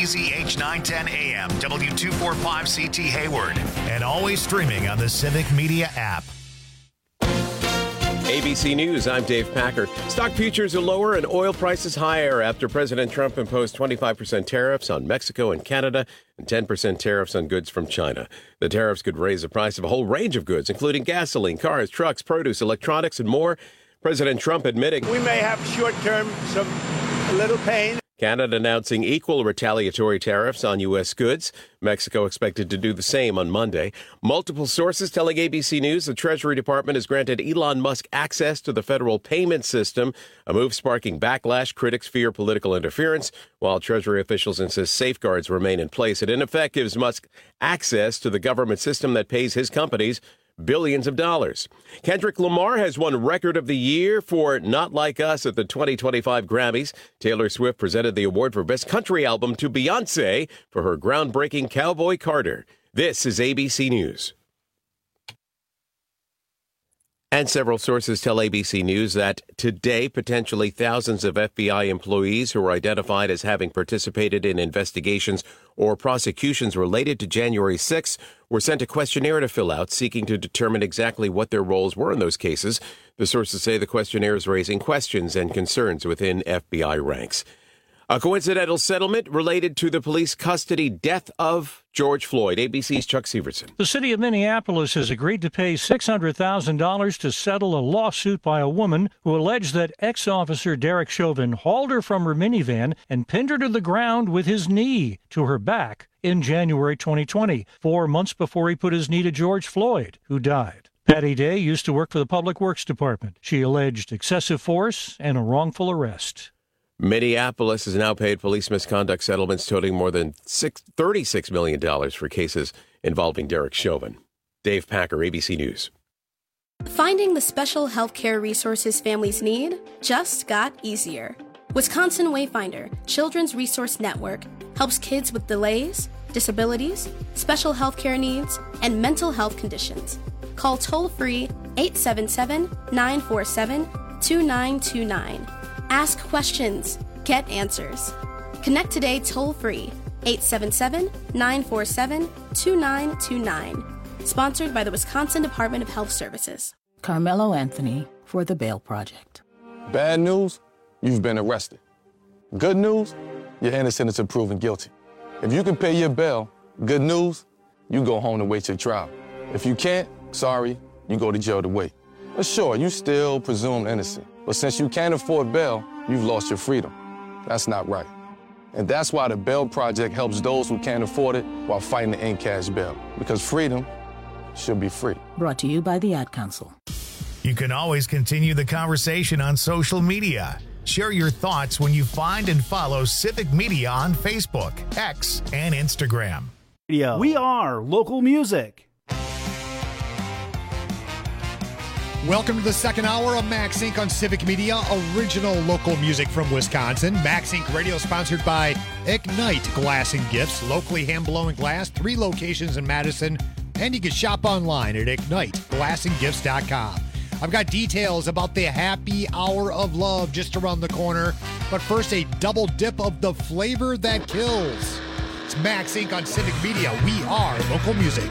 KPZH 910 AM, W245CT Hayward, and always streaming on the Civic Media app. ABC News, I'm Dave Packer. Stock futures are lower and oil prices higher after President Trump imposed 25% tariffs on Mexico and Canada and 10% tariffs on goods from China. The tariffs could raise the price of a whole range of goods, including gasoline, cars, trucks, produce, electronics, and more. President Trump admitting we may have short-term a little pain. Canada announcing equal retaliatory tariffs on U.S. goods. Mexico expected to do the same on Monday. Multiple sources telling ABC News the Treasury Department has granted Elon Musk access to the federal payment system, a move sparking backlash. Critics fear political interference, while Treasury officials insist safeguards remain in place. It, in effect, gives Musk access to the government system that pays his companies billions of dollars. Kendrick Lamar has won Record of the Year for Not Like Us at the 2025 Grammys. Taylor Swift presented the award for Best Country Album to Beyoncé for her groundbreaking Cowboy Carter. This is ABC News. And several sources tell ABC News that today, potentially thousands of FBI employees who are identified as having participated in investigations or prosecutions related to January 6th were sent a questionnaire to fill out, seeking to determine exactly what their roles were in those cases. The sources say the questionnaire is raising questions and concerns within FBI ranks. A coincidental settlement related to the police custody death of George Floyd. ABC's Chuck Severson. The city of Minneapolis has agreed to pay $600,000 to settle a lawsuit by a woman who alleged that ex-officer Derek Chauvin hauled her from her minivan and pinned her to the ground with his knee to her back in January 2020, 4 months before he put his knee to George Floyd, who died. Patty Day used to work for the Public Works Department. She alleged excessive force and a wrongful arrest. Minneapolis has now paid police misconduct settlements totaling more than $36 million for cases involving Derek Chauvin. Dave Packer, ABC News. Finding the special health care resources families need just got easier. Wisconsin Wayfinder Children's Resource Network helps kids with delays, disabilities, special health care needs, and mental health conditions. Call toll-free 877-947-2929. Ask questions. Get answers. Connect today toll-free 877-947-2929. Sponsored by the Wisconsin Department of Health Services. Carmelo Anthony for the Bail Project. Bad news, you've been arrested. Good news, you're innocent until proven guilty. If you can pay your bail, good news, you go home to wait your trial. If you can't, sorry, you go to jail to wait. But sure, you still presumed innocent. But since you can't afford bail, you've lost your freedom. That's not right. And that's why the Bail Project helps those who can't afford it while fighting to end cash bail. Because freedom should be free. Brought to you by the Ad Council. You can always continue the conversation on social media. Share your thoughts when you find and follow Civic Media on Facebook, X, and Instagram. We are local music. Welcome to the second hour of Max Inc. on Civic Media, original local music from Wisconsin. Max Inc. Radio sponsored by Ignite Glass and Gifts, locally hand-blowing glass, 3 locations in Madison, and you can shop online at IgniteGlassandGifts.com. I've got details about the happy hour of love just around the corner, but first a double dip of the flavor that kills. It's Max Inc. on Civic Media. We are local music.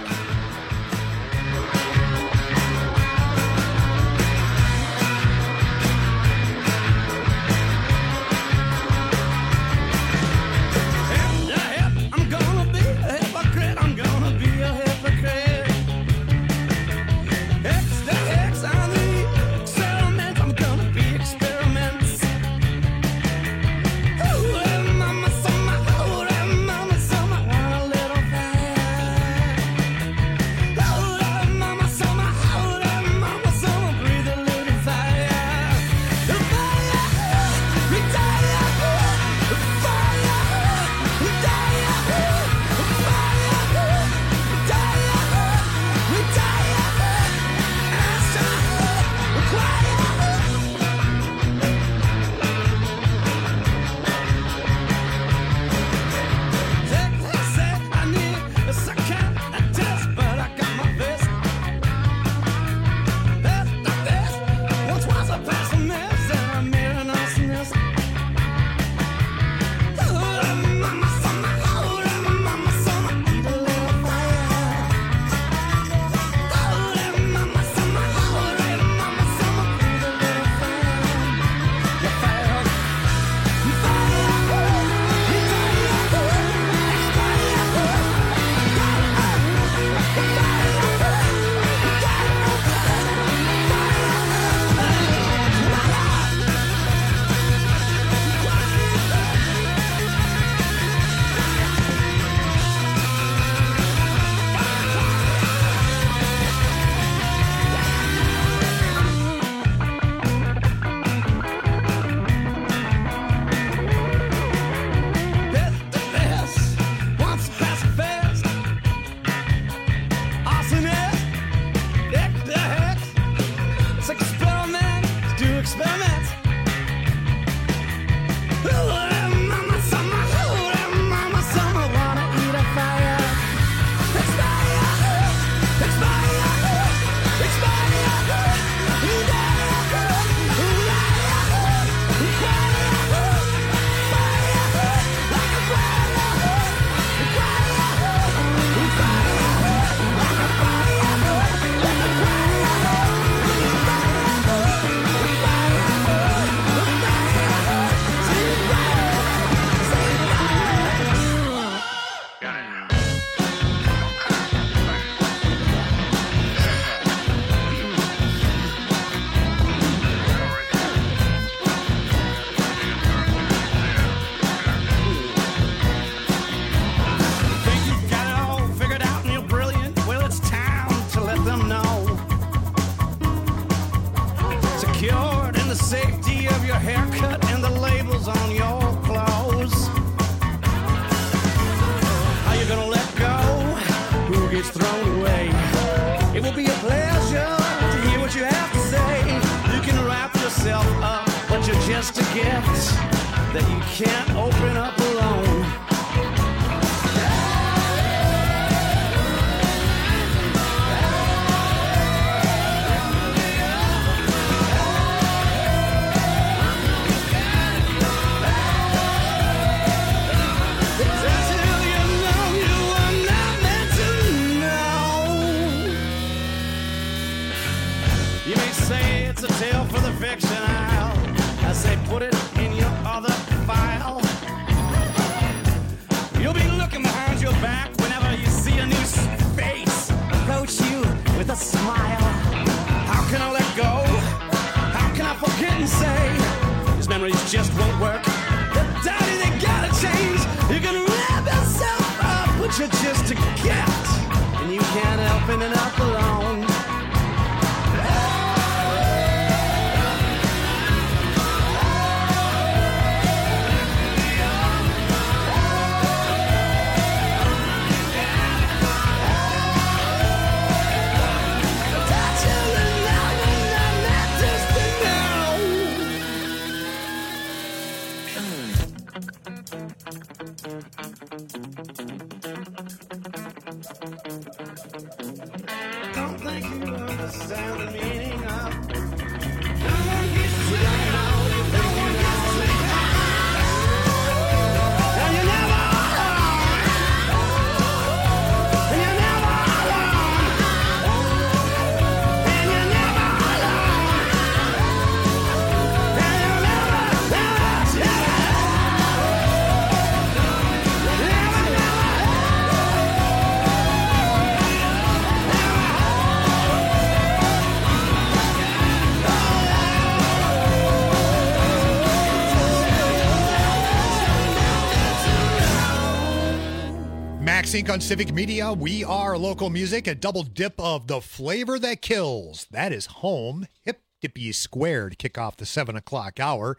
it's thrown away. It will be a pleasure to hear what you have to say. You can wrap yourself up, but you're just a gift that you can't open up alone. It's a tale for the fiction aisle. I say put it in your other file. You'll be looking behind your back whenever you see a new face approach you with a smile. How can I let go? How can I forget and say these memories just won't work? The daddy, they gotta change. You can wrap yourself up, but you're just a gift, and you can't help ending up alone. Don't think you understand the meaning of. No one gets to know. No one gets to and you're never alone. And you're never alone. And you're never alone. And you're never, Max Inc. on Civic Media. We are local music, a double dip of the flavor that kills. That is home. Hip Dippy Squared kick off the 7 o'clock hour.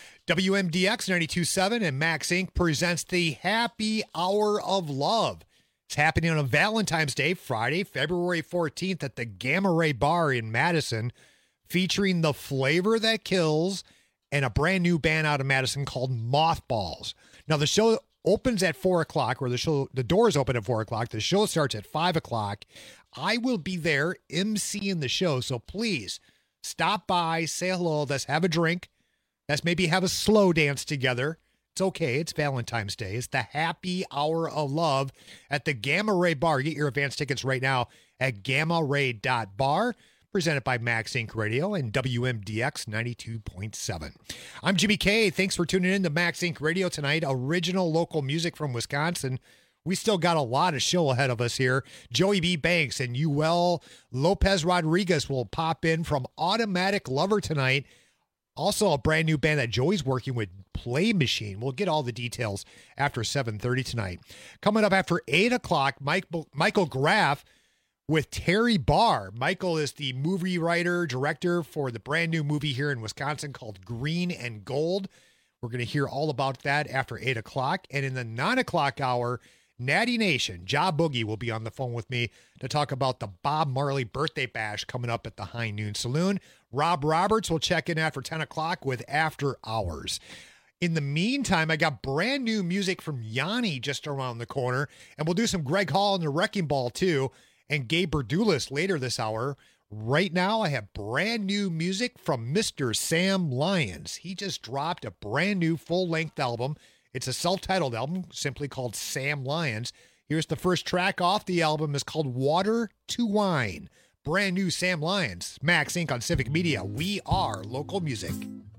WMDX 92.7 and Max Inc. presents the Happy Hour of Love. It's happening on a Valentine's Day, Friday, February 14th at the Gamma Ray Bar in Madison, featuring the flavor that kills and a brand new band out of Madison called Mothballs. Now, the show opens at 4 o'clock, or the doors open at 4 o'clock. The show starts at 5 o'clock. I will be there emceeing the show, so please stop by, say hello, let's have a drink. Let's maybe have a slow dance together. It's okay. It's Valentine's Day. It's the Happy Hour of Love at the Gamma Ray Bar. Get your advance tickets right now at gammaray.bar. Presented by Max Inc. Radio and WMDX 92.7. I'm Jimmy K. Thanks for tuning in to Max Inc. Radio tonight. Original local music from Wisconsin. We still got a lot of show ahead of us here. Joey B. Banks and Yuel Lopez Rodriguez will pop in from Automatic Lover tonight. Also a brand new band that Joey's working with, Play Machine. We'll get all the details after 7:30 tonight. Coming up after 8 o'clock, Michael Graff with Terry Barr. Michael is the movie writer, director for the brand new movie here in Wisconsin called Green and Gold. We're going to hear all about that after 8 o'clock. And in the 9 o'clock hour, Natty Nation, Ja Boogie will be on the phone with me to talk about the Bob Marley birthday bash coming up at the High Noon Saloon. Rob Roberts will check in after 10 o'clock with After Hours. In the meantime, I got brand new music from Yanni just around the corner, and we'll do some Greg Hall and the Wrecking Ball too, and Gabe Berdulis later this hour. Right now, I have brand new music from Mr. Sam Lyons. He just dropped a brand new full-length album. It's a self-titled album, simply called Sam Lyons. Here's the first track off the album. Is called Water to Wine. Brand new Sam Lyons. Max Inc. on Civic Media. We are local music.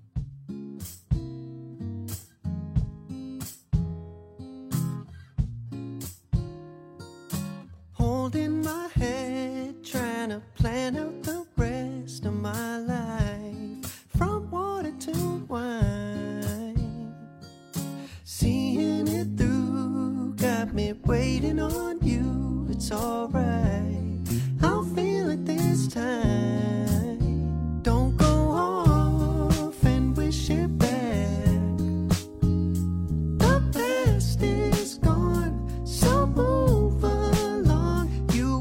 Holding my head, trying to plan out the rest of my life. From water to wine, seeing it through, got me waiting on you. It's alright, I'll feel it this time. Don't go off and wish it back. The past is gone, so move along. You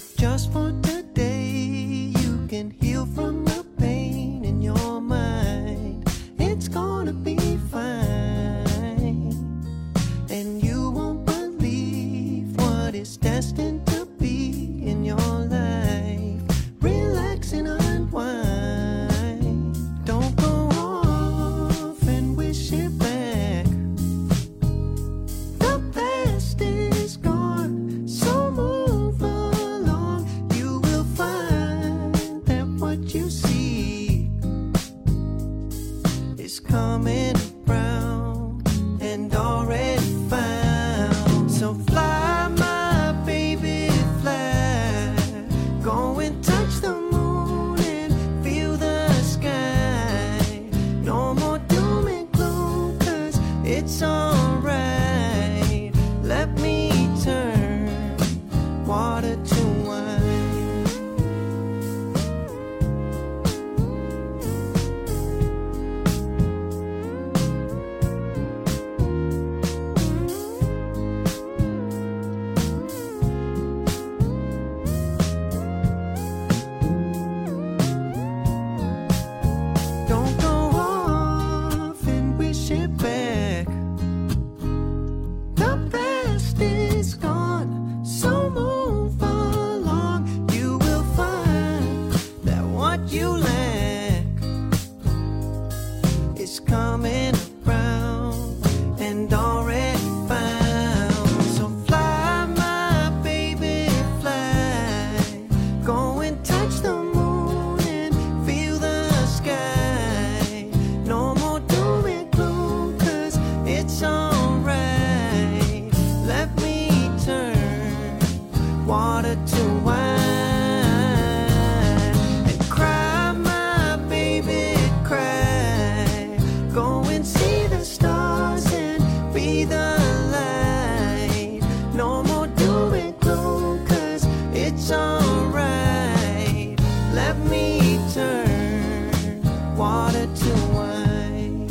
just for today, you can heal from the pain in your mind. It's gonna be fine, and you won't believe what is destined to be in your life. Relax and unwind. Don't go off and wish it back. The past is gone, so move along. You will find that what you seek is coming around and already found. So fly, my baby, fly. Go and touch the moon and feel the sky. No more doom and gloom, 'cause it's alright. Let me turn water to wine. Don't go off and wish it back. The past is gone, so move along. You will find that what you lack is coming around and already found. So fly, my baby, fly. Go and touch the moon and feel the sky. No more doom and gloom, 'cause it's alright. Let me turn water to wine. And cry, my baby, cry. Go and see the stars and be the light. No more doom and gloom, 'cause it's alright. Let me turn water to wine.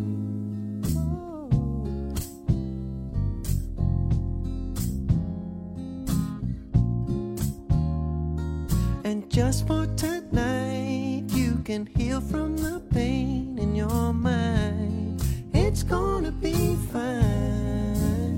And just for tonight, you can heal from the pain in your mind. It's gonna be fine.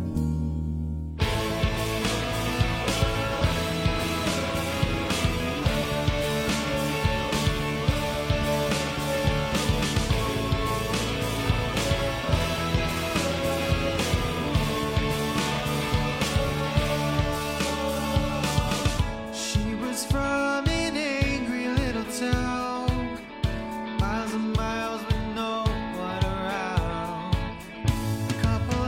She was from an angry little town, miles and miles with no one around. A couple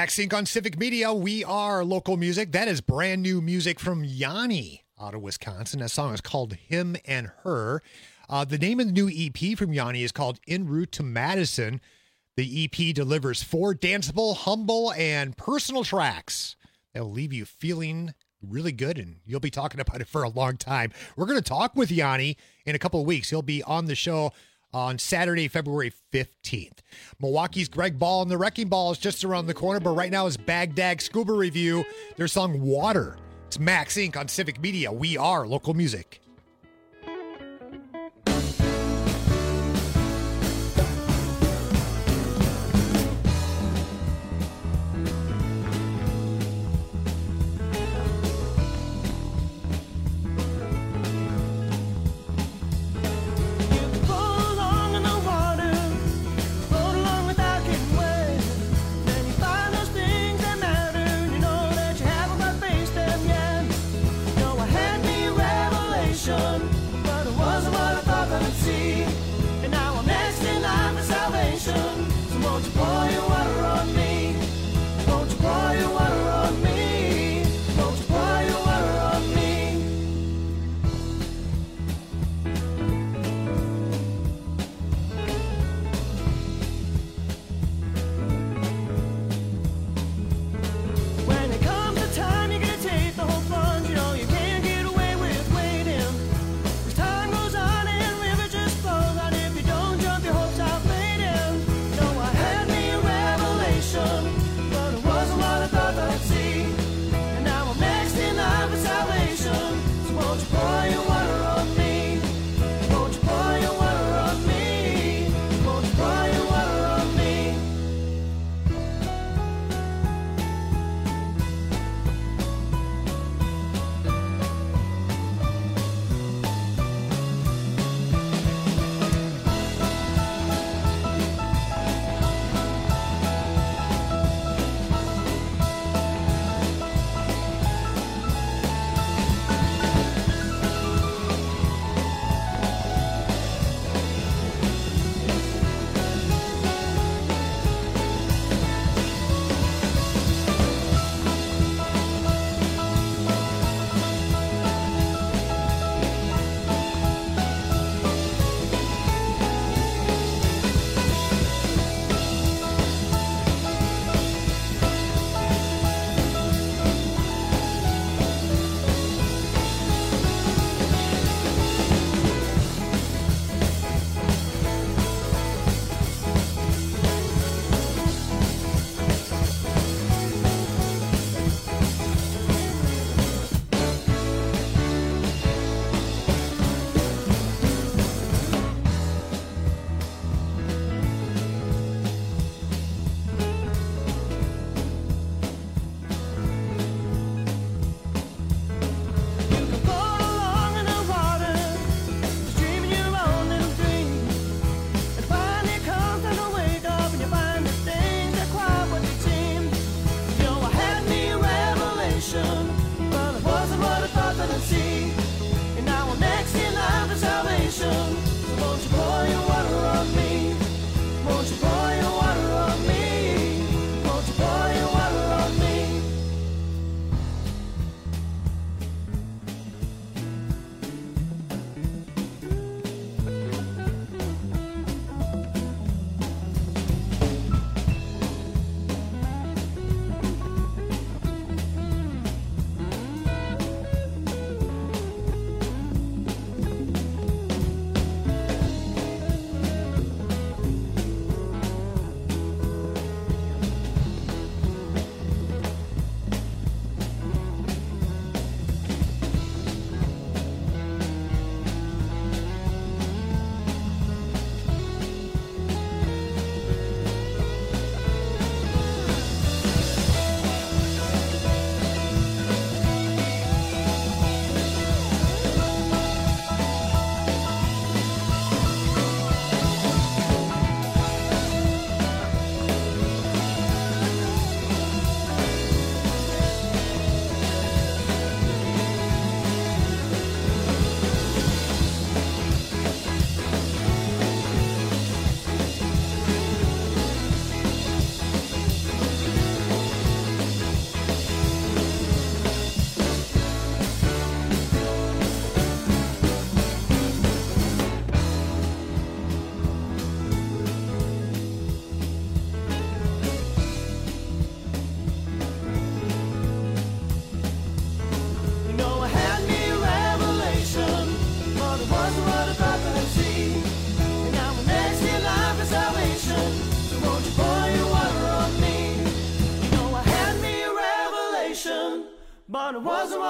Max Inc. on Civic Media. We are local music. That is brand new music from Yanni out of Wisconsin. That song is called Him and Her. The name of the new EP from Yanni is called En Route to Madison. The EP delivers 4 danceable, humble, and personal tracks that will leave you feeling really good, and you'll be talking about it for a long time. We're going to talk with Yanni in a couple of weeks. He'll be on the show on Saturday, February 15th. Milwaukee's Greg Ball and the Wrecking Ball is just around the corner, but right now is Bagdag Scuba Review. Their song Water. It's Max Inc. on Civic Media. We are local music.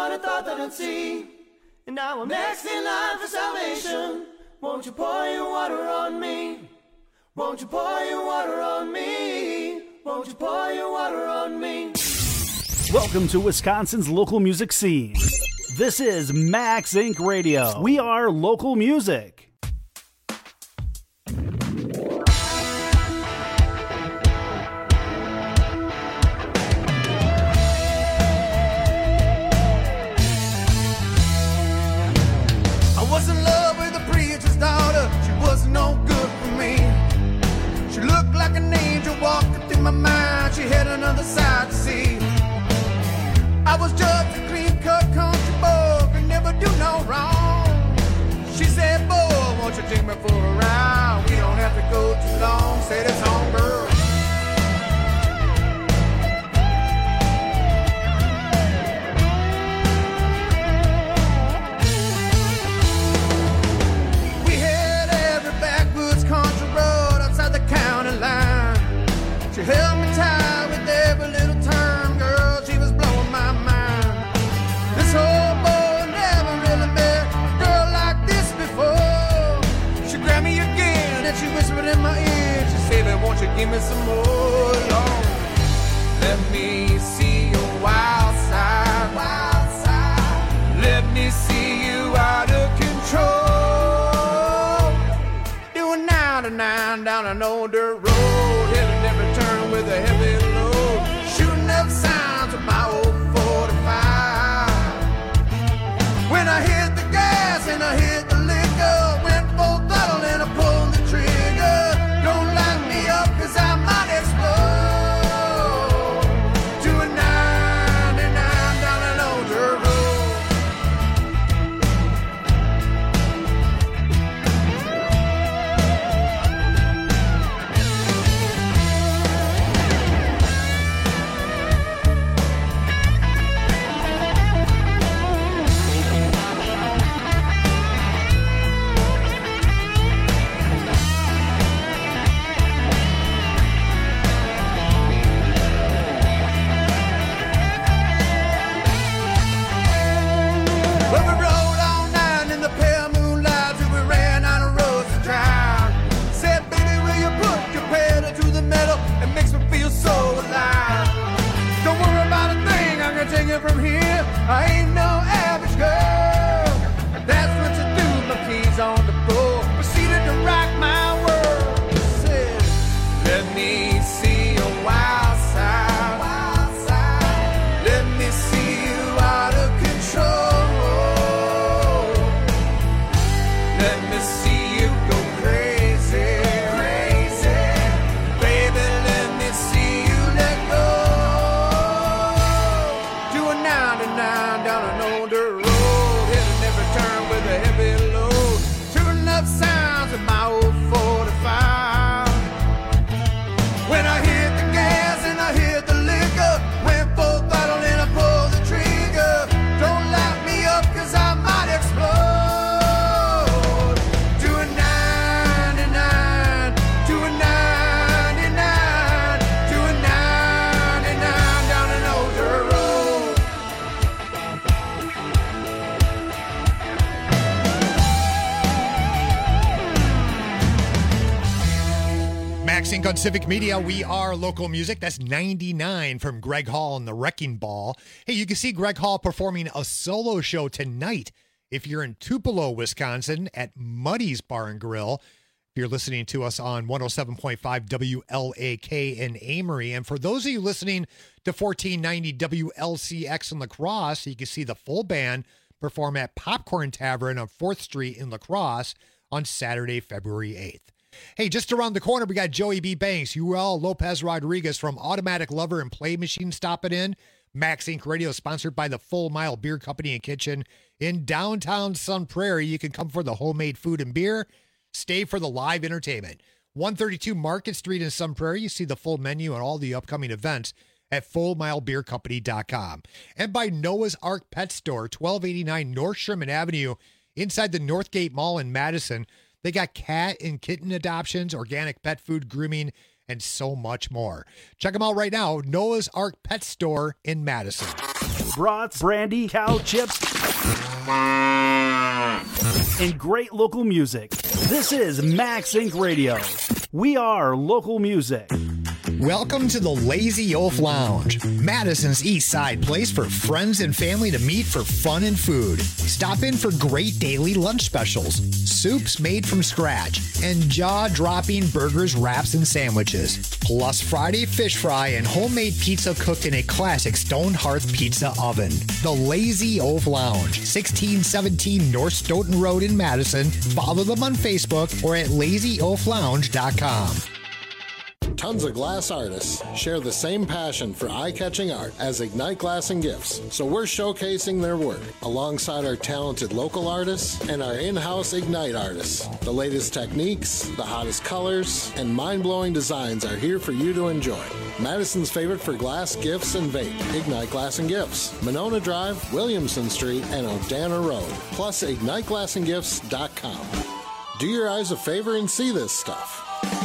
what I thought that I'd see. And now I'm next in line for salvation. Won't you pour your water on me? Won't you pour your water on me? Won't you pour your water on me? Welcome to Wisconsin's local music scene. This is Max Inc. Radio. We are local music. I was in love with the preacher's daughter. She was no good for me. She looked like an angel walking through my mind. She had another side to see. I was just a clean-cut country boy, could never do no wrong. She said, boy, won't you take me for a ride? We don't have to go too long. Said it's on, girl. We had every backwoods country road outside the county line. She held me tight with every little turn, girl. She was blowing my mind. This old boy never really met a girl like this before. She grabbed me again and she whispered in my ear. She said, "Baby, won't you give me some more, Lord? Let me see your wild side, wild side. Let me see you out of control. Doing 99 down an old dirt road, heading every turn with a heavy load, shooting up signs with my old 45. When I hit the gas and I hit the liquor, went full throttle and I pulled the trigger. Don't light me up 'cause I might explode. Doing 99 down an old dirt road. Well, we rode all night in the pale moonlight till we ran out of roads to drive. Said, baby, will you put your pedal to the metal? It makes me feel so alive. Don't worry about a thing, I'm gonna take it from here. I ain't no average girl. That's what you do, my keys on the floor. Proceeded to rock my world. Said, let me see your wild side, wild side. Let me see you out of control. Let me see you go crazy, crazy. Baby, let me see you let go. Doing 99 down an old dirt road, hitting every turn with a heavy load, shooting up sounds in my old 45. When I hit the gas and I hit the liquor, went full throttle and I pulled the trigger. Don't light me up 'cause I might explode. Doing 99, doing 99, doing 99 down an old dirt road. Max Inc. on Civic Media. We are local music. That's 99 from Greg Hall and the Wrecking Ball. Hey, you can see Greg Hall performing a solo show tonight if you're in Tupelo, Wisconsin at Muddy's Bar and Grill. If you're listening to us on 107.5 WLAK in Amory. And for those of you listening to 1490 WLCX in La Crosse, you can see the full band perform at Popcorn Tavern on 4th Street in La Crosse on Saturday, February 8th. Hey, just around the corner, we got Joey B. Banks, Uriel Lopez Rodriguez from Automatic Lover and Play Machine stopping in. Max Inc. Radio sponsored by the Full Mile Beer Company and Kitchen in downtown Sun Prairie. You can come for the homemade food and beer. Stay for the live entertainment. 132 Market Street in Sun Prairie. You see the full menu and all the upcoming events at FullMileBeerCompany.com. And by Noah's Ark Pet Store, 1289 North Sherman Avenue, inside the Northgate Mall in Madison. They got cat and kitten adoptions, organic pet food, grooming, and so much more. Check them out right now. Noah's Ark Pet Store in Madison. brats, brandy, cow chips, and great local music. This is Max Inc. Radio. We are local music. Welcome to the Lazy Oaf Lounge, Madison's East Side place for friends and family to meet for fun and food. Stop in for great daily lunch specials, soups made from scratch, and jaw-dropping burgers, wraps, and sandwiches. Plus Friday fish fry and homemade pizza cooked in a classic stone hearth pizza oven. The Lazy Oaf Lounge, 1617 North Stoughton Road in Madison. Follow them on Facebook or at lazyoaflounge.com. Tons of glass artists share the same passion for eye-catching art as Ignite Glass and Gifts, so we're showcasing their work alongside our talented local artists and our in-house Ignite artists. The latest techniques, the hottest colors, and mind-blowing designs are here for you to enjoy. Madison's favorite for glass, gifts, and vape, Ignite Glass and Gifts, Monona Drive, Williamson Street, and O'Dana Road, plus IgniteGlassandGifts.com. Do your eyes a favor and see this stuff.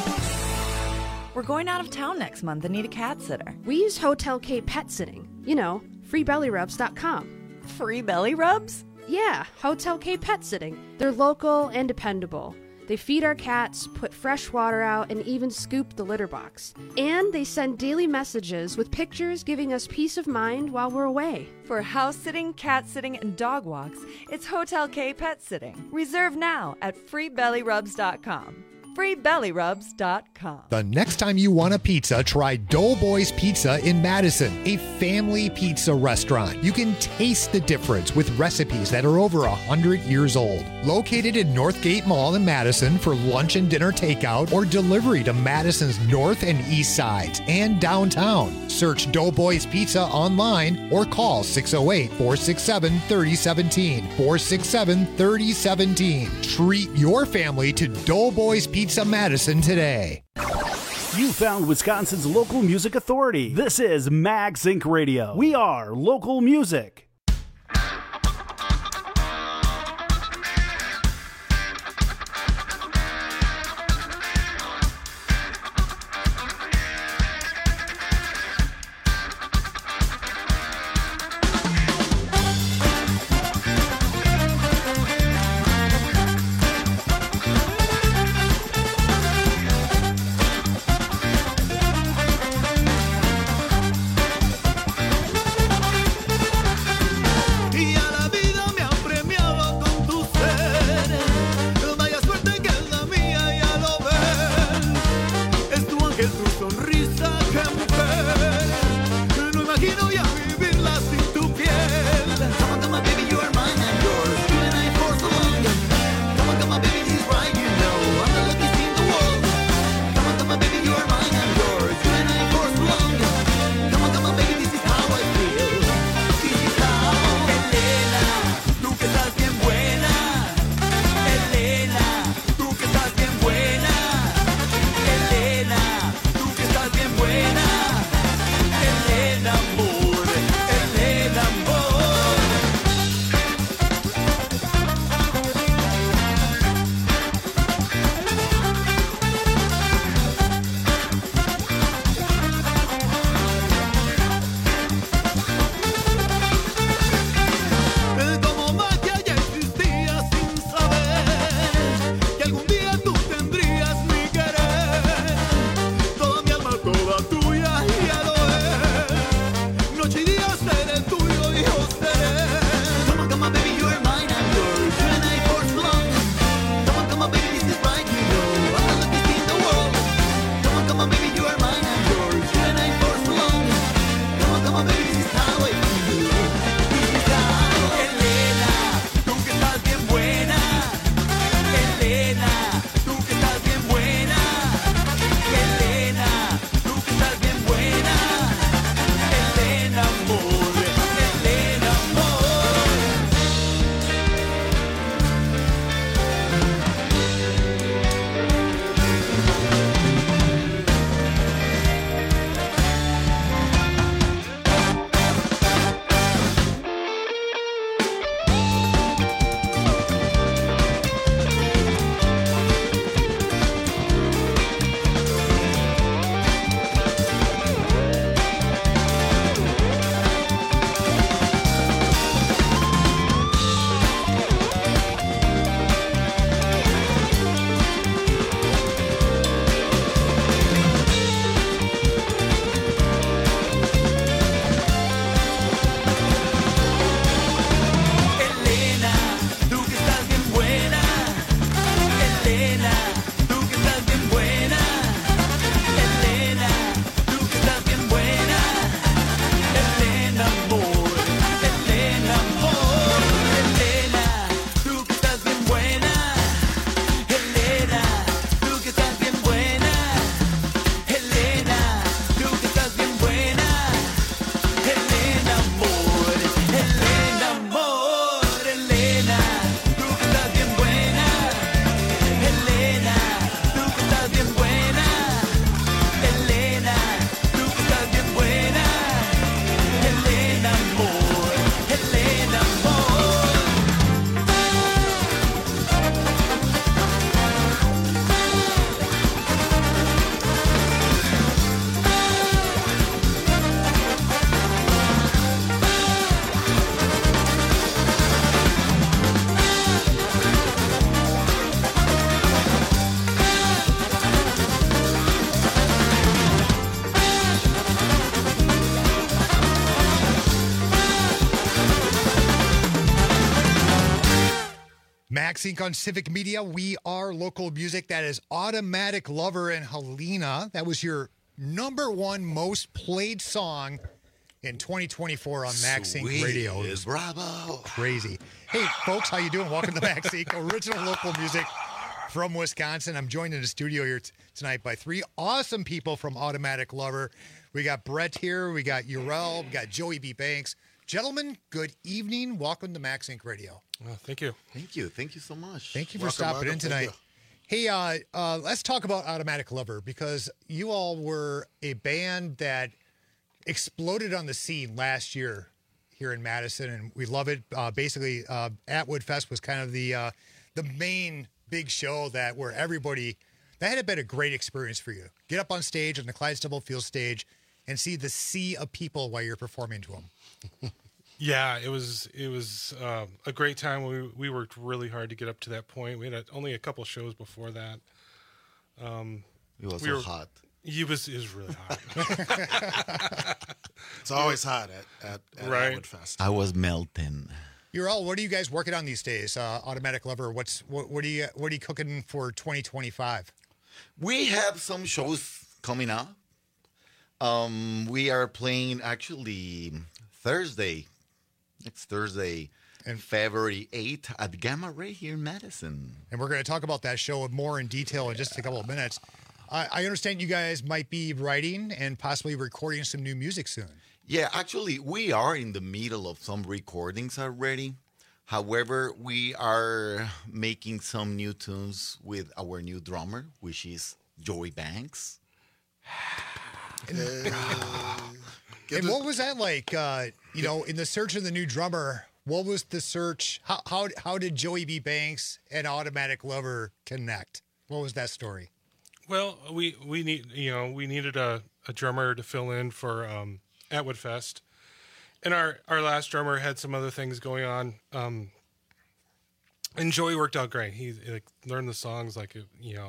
We're going out of town next month and need a cat sitter. We use Hotel K Pet Sitting. You know, freebellyrubs.com. Free belly rubs? Yeah, Hotel K Pet Sitting. They're local and dependable. They feed our cats, put fresh water out, and even scoop the litter box. And they send daily messages with pictures giving us peace of mind while we're away. For house sitting, cat sitting, and dog walks, it's Hotel K Pet Sitting. Reserve now at freebellyrubs.com. freebellyrubs.com. The next time you want a pizza, try Doughboys Pizza in Madison, a family pizza restaurant. You can taste the difference with recipes that are over 100 years old. Located in Northgate Mall in Madison for lunch and dinner takeout or delivery to Madison's north and east sides and downtown. Search Doughboys Pizza online or call 608-467-3017. 467-3017. Treat your family to Doughboys Pizza Madison today. You found Wisconsin's local music authority. This is Max Inc. Radio. We are local music. Max Inc. on Civic Media. We are local music. That is Automatic Lover and Helena. That was your number one most played song in 2024 on Max Inc. Radio. It was bravo. Crazy. Hey, folks, how you doing? Welcome to Max Inc. Original local music from Wisconsin. I'm joined in the studio here tonight by three awesome people from Automatic Lover. We got Brett here. We got Urel. We got Joey B. Banks. Gentlemen, good evening. Welcome to Max Inc. Radio. Thank you. Thank you. Thank you so much. Thank you for stopping in tonight. Hey, let's talk about Automatic Lover, because you all were a band that exploded on the scene last year here in Madison, and we love it. Basically, Atwood Fest was kind of the main big show that had been a great experience for you. Get up on stage on the Clydesdale Field stage and see the sea of people while you're performing to them. Yeah, it was a great time. We worked really hard to get up to that point. We had only a couple shows before that. It was so hot. It was really hot. It's always hot at Atwood Fest. I was melting. Urel, what are you guys working on these days? Automatic Lover. What are you cooking for 2025? We have some shows coming up. We are playing actually next Thursday, February 8th at Gamma Ray here in Madison. And we're going to talk about that show more in detail in just a couple of minutes. I understand you guys might be writing and possibly recording some new music soon. Yeah, actually, we are in the middle of some recordings already. However, we are making some new tunes with our new drummer, which is Joey Banks. And what was that like? In the search of the new drummer, what was the search? How did Joey B. Banks and Automatic Lover connect? What was that story? Well, we needed a drummer to fill in for Atwood Fest, and our last drummer had some other things going on. And Joey worked out great. He learned the songs it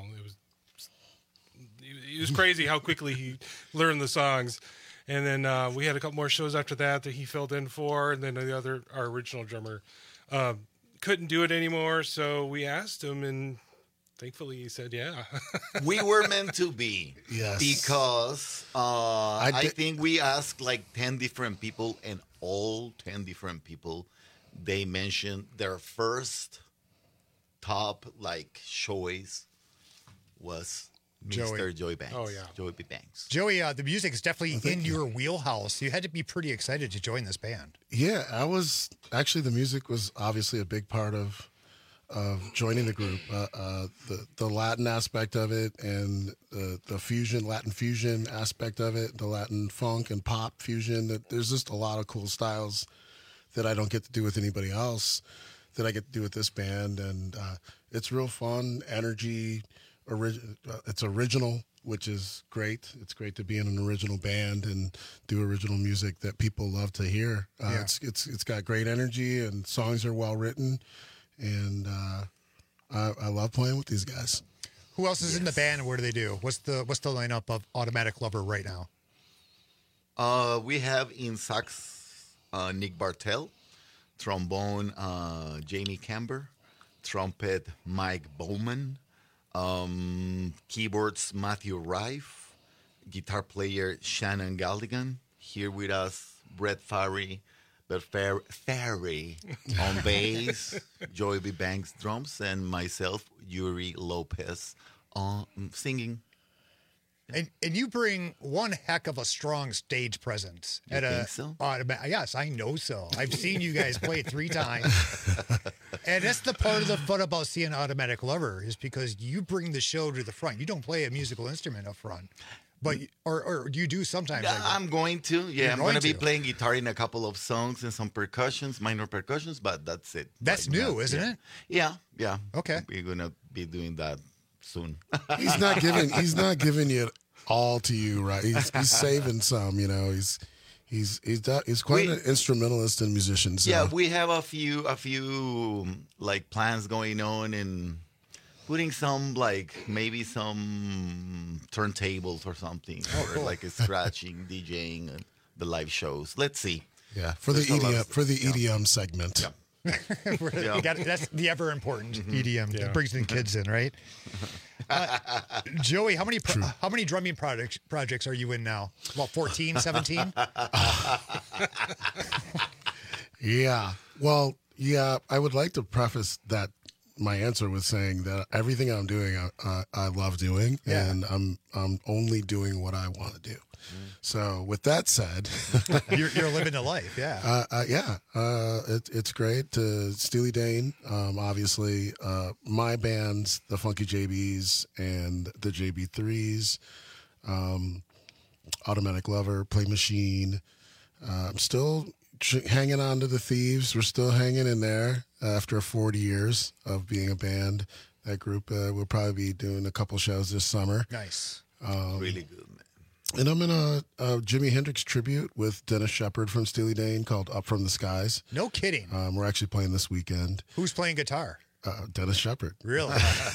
was crazy how quickly he learned the songs. And then we had a couple more shows after that he filled in for, and then our original drummer couldn't do it anymore, so we asked him, and thankfully he said yeah. We were meant to be. Yes. Because I think we asked 10 different people, and all 10 different people, they mentioned their first top choice was Mr. Joey Banks. Oh, yeah. Joey B. Banks. Joey, the music is definitely in your wheelhouse. You had to be pretty excited to join this band. Yeah, the music was obviously a big part of joining the group. The Latin aspect of it, and the Latin fusion aspect of it, the Latin funk and pop fusion. There's just a lot of cool styles that I don't get to do with anybody else that I get to do with this band, and it's real fun, energy. It's original, which is great. It's great to be in an original band and do original music that people love to hear. It's got great energy, and songs are well written, and I love playing with these guys. Who else is in the band, and what do they do? What's the lineup of Automatic Lover right now? We have in sax Nick Bartel, trombone Jamie Camber, trumpet Mike Bowman, keyboards Matthew Rife, guitar player Shannon Galligan. Here with us, Brett Ferry on bass, Joey B. Banks drums, and myself, Yuri Lopez, on singing. And you bring one heck of a strong stage presence. You think so? Yes, I know so. I've seen you guys play 3 times. And that's the part of the fun about seeing Automatic Lover, is because you bring the show to the front. You don't play a musical instrument up front. But or you do sometimes. I'm going to. Yeah, I'm going to be playing guitar in a couple of songs and some percussions, minor percussions, but that's it. That's right new, isn't it? Yeah. Okay. We're going to be doing that soon. He's not giving it all to you, right? He's saving some, He's quite an instrumentalist and musician. So. Yeah, we have a few plans going on, and putting some maybe some turntables or something, cool. or scratching, DJing, and the live shows. Let's see. Yeah, for the EDM segment. Yeah. That's the ever important EDM. Yeah. It brings the kids in, right? Joey, how many drumming projects are you in now? About 14, 17? Yeah. Well, yeah, I would like to preface that my answer with saying that everything I'm doing, I love doing, and I'm only doing what I want to do. So with that said, you're living the life, it's great. Steely Dan, obviously, my bands, the Funky JBs and the JB3s, Automatic Lover, Play Machine. I'm still hanging on to the Thieves. We're still hanging in there after 40 years of being a band. That group will probably be doing a couple shows this summer. Nice. Really good, man. And I'm in a Jimi Hendrix tribute with Dennis Shepard from Steely Dan called Up From the Skies. No kidding. We're actually playing this weekend. Who's playing guitar? Dennis Shepard. Really?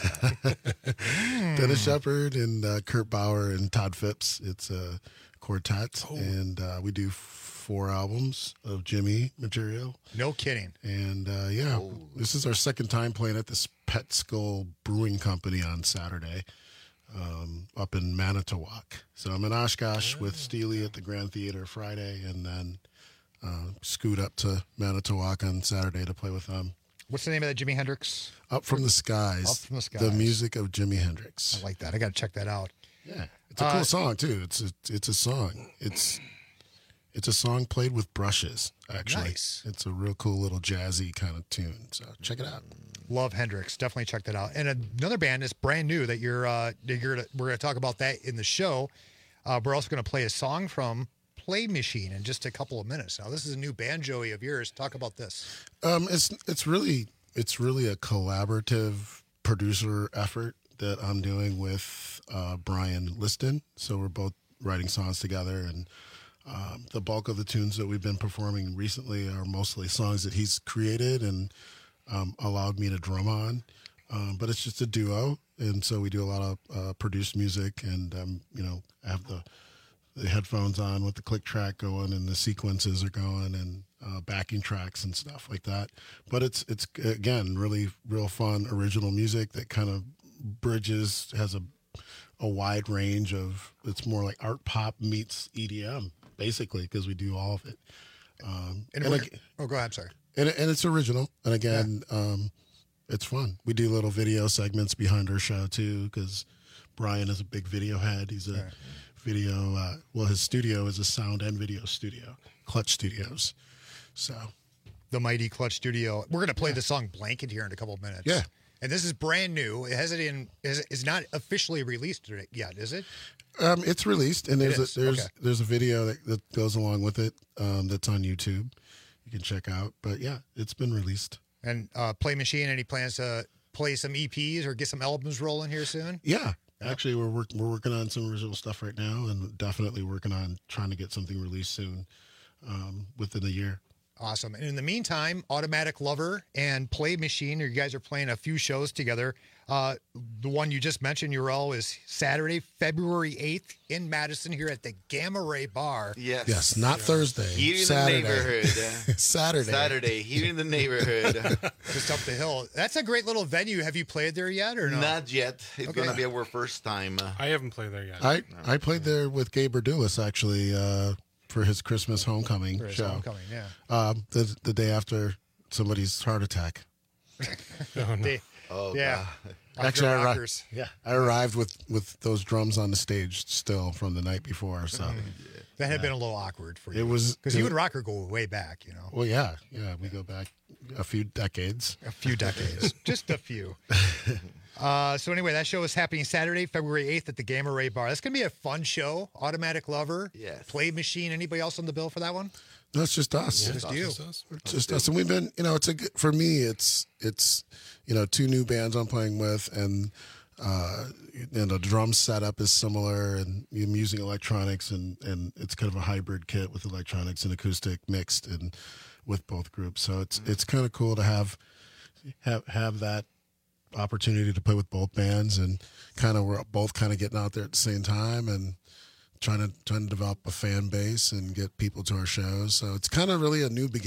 Dennis Shepard and Kurt Bauer and Todd Phipps. It's a quartet, and we do 4 albums of Jimmy material. No kidding. And this is our second time playing at this Pet Skull Brewing Company on Saturday. Up in Manitowoc. So I'm in Oshkosh with Steely at the Grand Theater Friday, and then scoot up to Manitowoc on Saturday to play with them. What's the name of that Jimi Hendrix? Up From the Skies. Up From the Skies. The music of Jimi Hendrix. I like that. I got to check that out. Yeah, it's a cool song too. It's a song. It's a song played with brushes. Actually, nice. It's a real cool little jazzy kind of tune. So check it out. Love Hendrix. Definitely check that out. And another band is brand new that we're going to talk about that in the show. We're also going to play a song from Play Machine in just a couple of minutes. Now, this is a new band, Joey, of yours. Talk about this. It's really a collaborative producer effort that I'm doing with Brian Liston. So we're both writing songs together, and the bulk of the tunes that we've been performing recently are mostly songs that he's created and allowed me to drum on. But it's just a duo, and so we do a lot of produced music, and I have the headphones on with the click track going, and the sequences are going, and backing tracks and stuff like that. But it's again really real fun original music that kind of bridges, has a wide range of. It's more like art pop meets EDM basically, because we do all of it. Go ahead. I'm sorry. And it's original, and again, it's fun. We do little video segments behind our show too, because Brian is a big video head. He's a video. His studio is a sound and video studio, Clutch Studios. So, the mighty Clutch Studio. We're going to play the song "Blanket" here in a couple of minutes. Yeah, and this is brand new. It has it in. Is not officially released yet, is it? It's released, and there's there's a video that goes along with it that's on YouTube. You can check out. But yeah, it's been released. And Play Machine, any plans to play some EPs or get some albums rolling here soon? Yeah. Actually, we're working on some original stuff right now, and definitely working on trying to get something released soon, within a year. Awesome. And in the meantime, Automatic Lover and Play Machine, you guys are playing a few shows together. The one you just mentioned, Urel, is Saturday, February 8th in Madison here at the Gamma Ray Bar. Yes, not Thursday. Here in Saturday. the neighborhood. Saturday, here in the neighborhood. Just up the hill. That's a great little venue. Have you played there yet or no? Not yet. It's going to be our first time. I haven't played there yet. I played there with Gabe Berdulis, actually, for his Christmas homecoming show. Homecoming, the day after somebody's heart attack. Yeah. Actually, I arrived with those drums on the stage still from the night before. So that had been a little awkward for you. It was because you and Rocker go way back, Well, yeah, we go back a few decades. Just a few. So anyway, that show is happening Saturday, February 8th at the Gamma Ray Bar. That's going to be a fun show. Automatic Lover, Play Machine. Anybody else on the bill for that one? No, it's just us. Just you. It's just us. And we've been, for me, it's 2 new bands I'm playing with, and the drum setup is similar, and I'm using electronics, and it's kind of a hybrid kit with electronics and acoustic mixed and with both groups. So it's kind of cool to have that opportunity to play with both bands, and we're both getting out there at the same time and trying to develop a fan base and get people to our shows. So it's kind of really a new beginning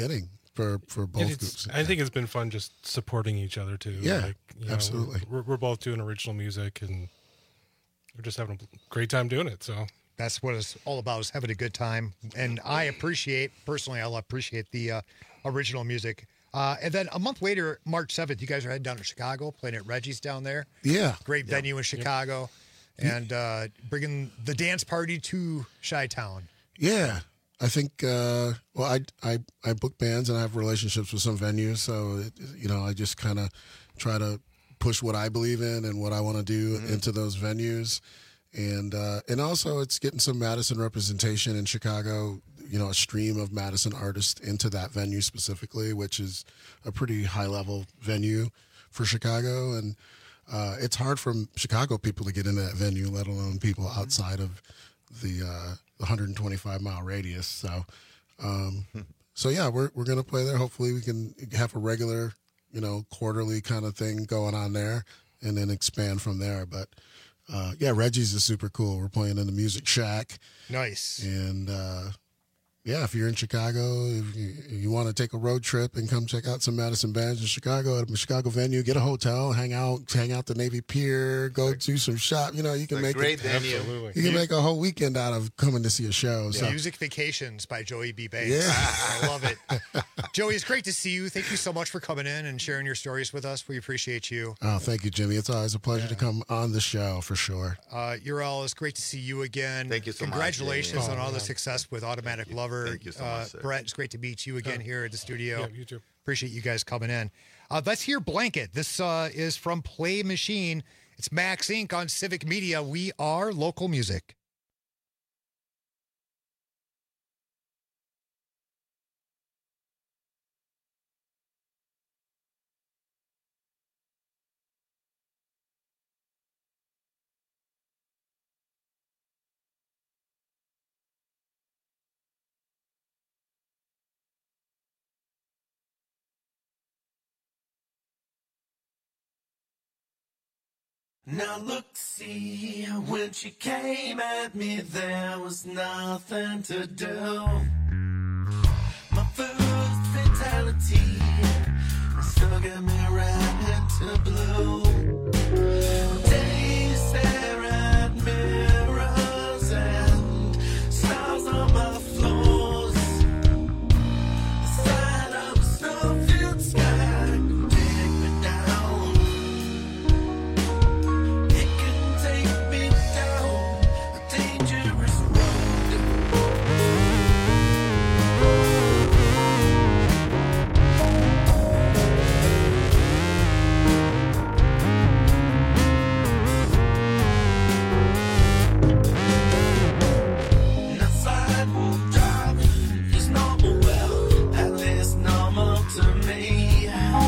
for both groups. I think it's been fun just supporting each other too. Yeah, like, absolutely. We're both doing original music, and we're just having a great time doing it. So that's what it's all about, is having a good time. And I appreciate the original music. And then a month later, March 7th, you guys are heading down to Chicago, playing at Reggie's down there. Yeah. Great venue in Chicago. And bringing the dance party to Chi-Town. Yeah. I think, I book bands and I have relationships with some venues. So, I just kind of try to push what I believe in and what I want to do into those venues. And also it's getting some Madison representation in Chicago, a stream of Madison artists into that venue specifically, which is a pretty high level venue for Chicago. And it's hard for Chicago people to get into that venue, let alone people outside of the 125-mile radius. So, yeah, we're going to play there. Hopefully we can have a regular, quarterly kind of thing going on there and then expand from there. But, Reggie's is super cool. We're playing in the Music Shack. Nice. And, if you're in Chicago, if you want to take a road trip and come check out some Madison bands in Chicago at a Chicago venue, get a hotel, hang out the Navy Pier, go do some shop. You can make great venue. You can make a whole weekend out of coming to see a show. So. Music Vacations by Joey B. Banks. Yeah. I love it. Joey, it's great to see you. Thank you so much for coming in and sharing your stories with us. We appreciate you. Oh, thank you, Jimmy. It's always a pleasure to come on the show for sure. Ural, it's great to see you again. Thank you so much. Congratulations on all the success with Automatic Lover. Thank you so much, sir. Brett, it's great to meet you again here at the studio. Yeah, you too. Appreciate you guys coming in. Let's hear Blanket. This is from Play Machine. It's Max Inc. on Civic Media. We are local music. Now look, see, when she came at me, there was nothing to do. My first fatality still got me right into blue. Days stare at mirrors and stars on my floors. The sight of a snow-filled sky can take me down. It can take me down a dangerous road. Now sidewalk driving is normal, well, at least normal to me.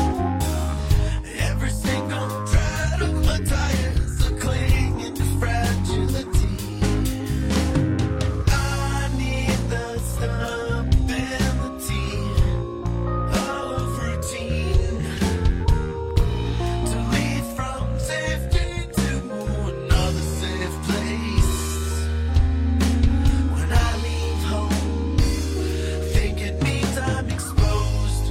Every single tread of my tires are clinging to fragility. I need the stability of routine to lead from safety to another safe place. When I leave home, think it means I'm exposed.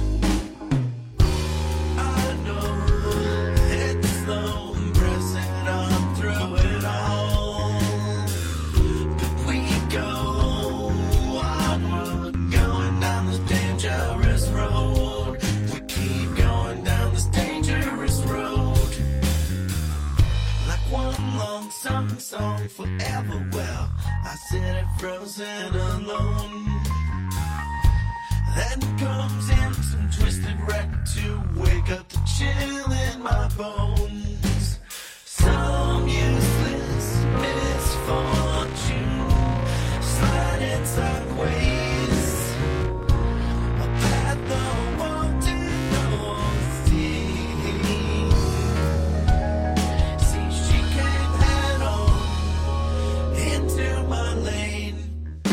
I know it's slow, I'm pressing on through it all. But we go onward, going down this dangerous road. We keep going down this dangerous road. Like one long song forever. Well, I sit it frozen alone. Then comes in some twisted wreck to wake up the chill in my bones. Some useless misfortune sliding sideways. A path no one to know. See, she came head on into my lane.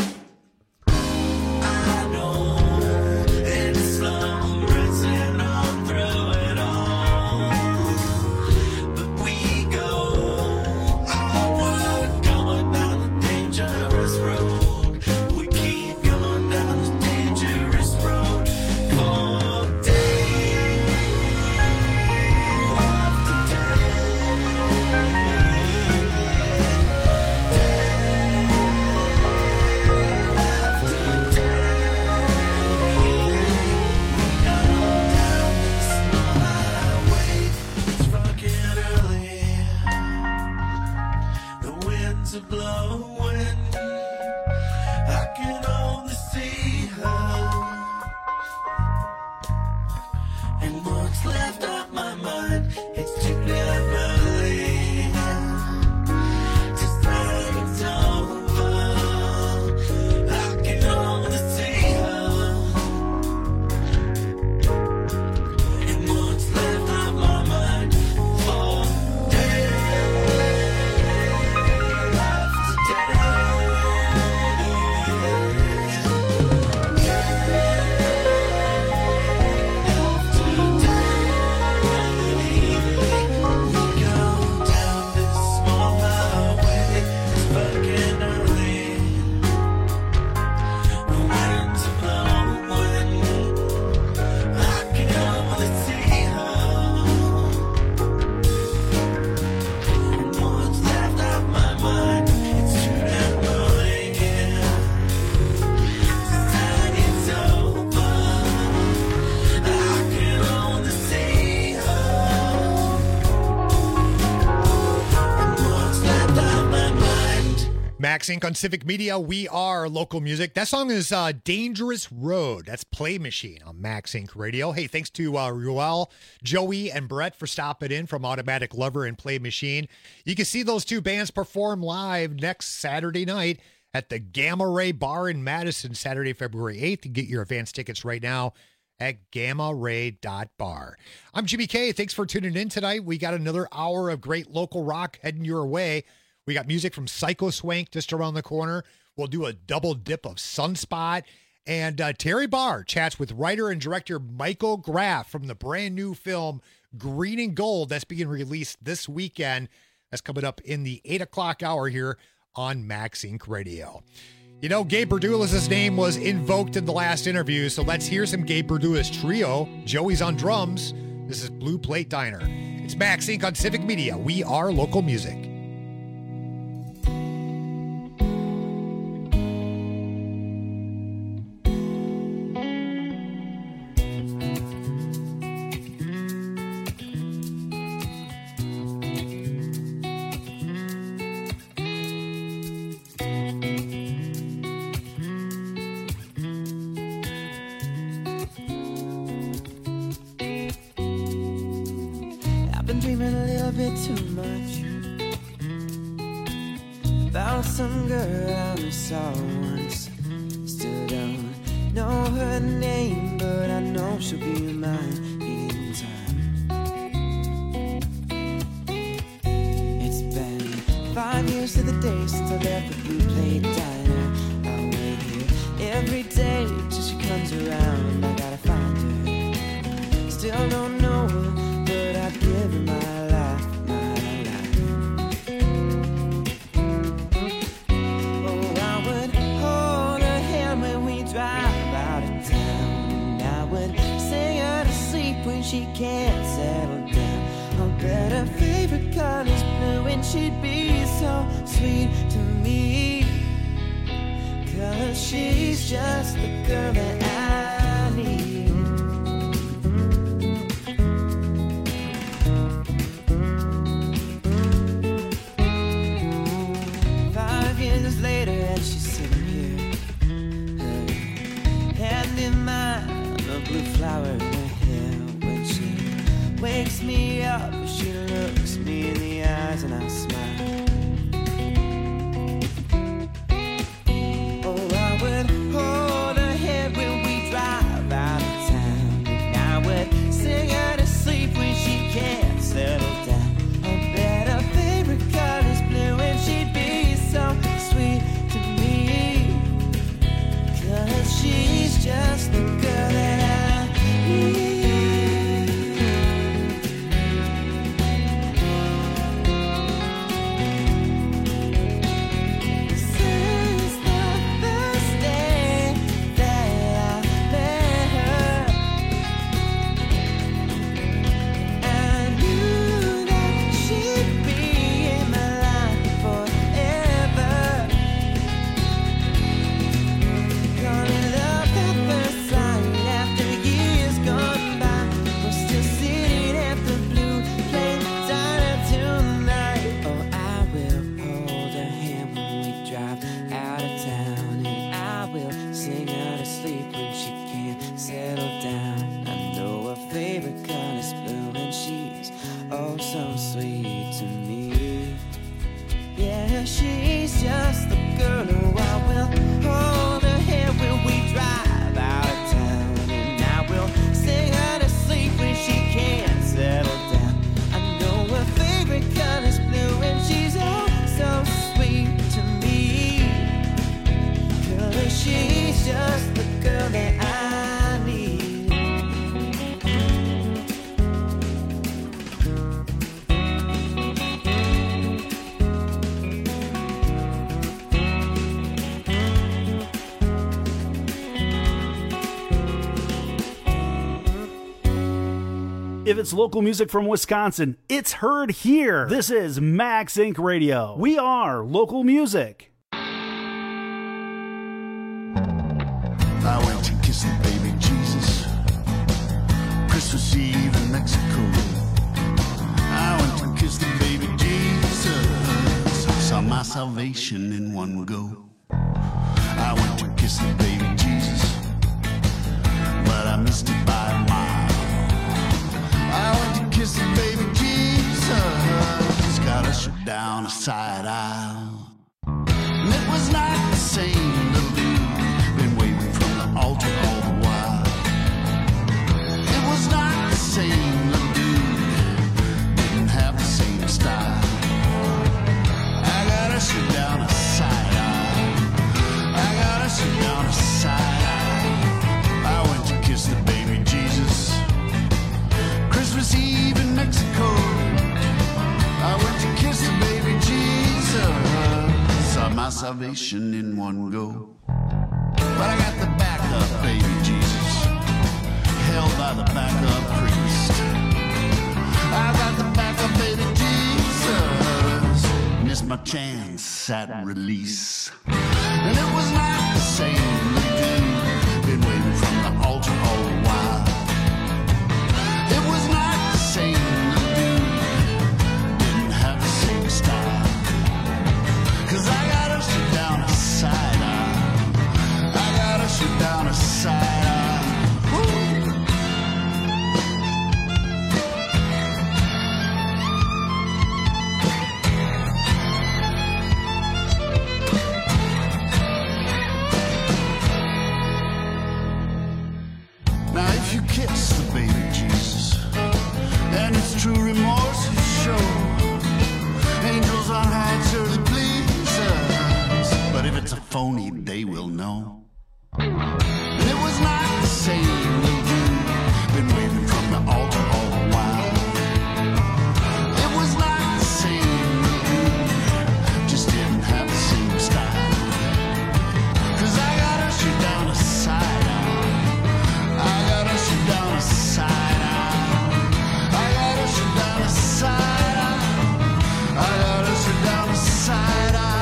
I know it's slow, pressing on through it all. But we go onward, going down the dangerous road. We keep going. Max Inc. on Civic Media. We are local music. That song is Dangerous Road. That's Play Machine on Max Inc. Radio. Hey, thanks to Ruel, Joey, and Brett for stopping in from Automatic Lover and Play Machine. You can see those two bands perform live next Saturday night at the Gamma Ray Bar in Madison, Saturday, February 8th. You can get your advance tickets right now at gammaray.bar. I'm Jimmy K. Thanks for tuning in tonight. We got another hour of great local rock heading your way. We got music from Psycho Swank just around the corner. We'll do a double dip of Sunspot. And Terry Barr chats with writer and director Michael Graff from the brand new film Green and Gold that's being released this weekend. That's coming up in the 8 o'clock hour here on Max Inc. Radio. You know, Gabe Berdulis' name was invoked in the last interview, so let's hear some Gabe Berdulis trio. Joey's on drums. This is Blue Plate Diner. It's Max Inc. on Civic Media. We are local music. Some girl I saw once. Still don't know her name, but I know she'll be mine in time. It's been 5 years to the day since I left the Blue Plate Diner. I wait here every day till she comes around. I gotta find her. Still don't know her, but I'd give her my life. She can't settle down. I bet her favorite color's blue, and she'd be so sweet to me. 'Cause she's just the girl that I need. Five years later, and she's sitting here, her hand in mine, a blue flower in her hair. Wakes me up, she looks me in the eyes and I smile. Oh, I would hold her hand when we drive out of town. And I would sing her to sleep when she can't settle down. I bet her favorite color's blue, and she'd be so sweet to me. 'Cause she's just the girl that I need. If it's local music from Wisconsin, it's heard here. This is Max Inc. Radio. We are local music. I went to kiss the baby Jesus, Christmas Eve in Mexico. I went to kiss the baby Jesus, saw Massa salvation in one go. I went to kiss the baby Jesus, but I missed it by a mile. I went to kiss the baby Jesus, got ushered down a side aisle. And it was not the same little dude, been waving from the altar all the while. It was not the same little dude, didn't have the same style. I got ushered down a side aisle. I got ushered down a side aisle. I went to kiss the baby Jesus, Christmas Eve in Mexico. I went to kiss the baby Jesus, saw my salvation in one go. But I got the backup baby Jesus, held by the backup priest. I got the backup baby Jesus, missed my chance at release. And it was not the same dude, been waiting from the altar all the while. It was not the same dude, didn't have the same style. 'Cause I got ushered down a side aisle. I got ushered down a side aisle. Woo! Now if you kiss the baby Jesus, and it's true remorse you show, angels on high surely please us. But if it's a phony, they will know. And it was not the same little dude, been waving from the altar all the while. It was not the same little dude, just didn't have the same style. 'Cause I got ushered down a side aisle. I got ushered down a side aisle. I got ushered down a side aisle. I got ushered down a side aisle.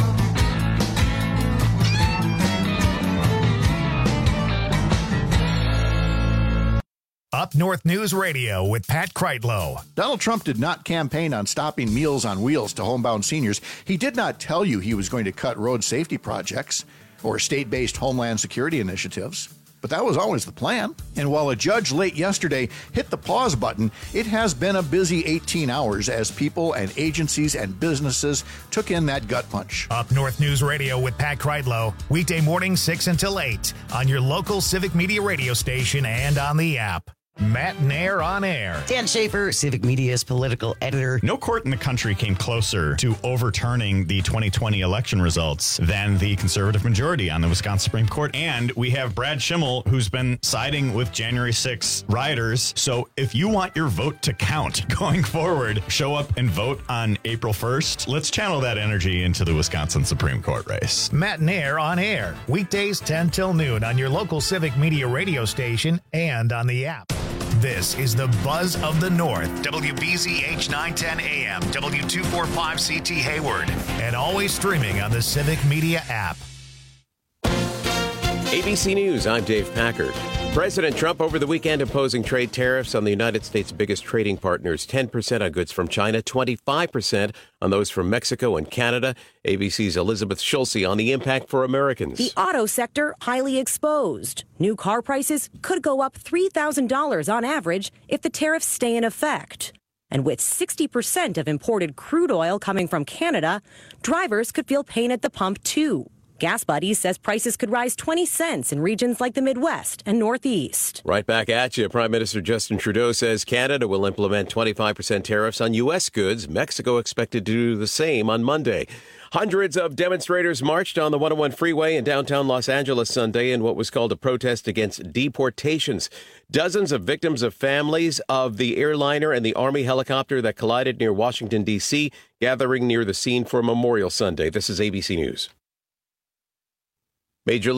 Up North News Radio with Pat Kreitlow. Donald Trump did not campaign on stopping Meals on Wheels to homebound seniors. He did not tell you he was going to cut road safety projects or state-based homeland security initiatives. But that was always the plan. And while a judge late yesterday hit the pause button, it has been a busy 18 hours as people and agencies and businesses took in that gut punch. Up North News Radio with Pat Kreitlow, weekday morning 6 until 8 on your local Civic Media radio station and on the app. Matt Nair on air. Dan Schaefer, Civic Media's political editor. No court in the country came closer to overturning the 2020 election results than the conservative majority on the Wisconsin Supreme Court. And we have Brad Schimmel, who's been siding with January 6 rioters. So if you want your vote to count going forward, show up and vote on April 1st. Let's channel that energy into the Wisconsin Supreme Court race. Matt Nair on air. Weekdays 10 till noon on your local Civic Media radio station and on the app. This is the Buzz of the North, WBZH 910 AM, W245 CT Hayward, and always streaming on the Civic Media app. ABC News, I'm Dave Packard. President Trump over the weekend imposing trade tariffs on the United States' biggest trading partners, 10% on goods from China, 25% on those from Mexico and Canada. ABC's Elizabeth Schulze on the impact for Americans. The auto sector highly exposed. New car prices could go up $3,000 on average if the tariffs stay in effect. And with 60% of imported crude oil coming from Canada, drivers could feel pain at the pump too. Gas Buddies says prices could rise 20 cents in regions like the Midwest and Northeast. Right back at you. Prime Minister Justin Trudeau says Canada will implement 25% tariffs on U.S. goods. Mexico expected to do the same on Monday. Hundreds of demonstrators marched on the 101 freeway in downtown Los Angeles Sunday in what was called a protest against deportations. Dozens of victims of families of the airliner and the Army helicopter that collided near Washington, D.C., gathering near the scene for Memorial Sunday. This is ABC News. Major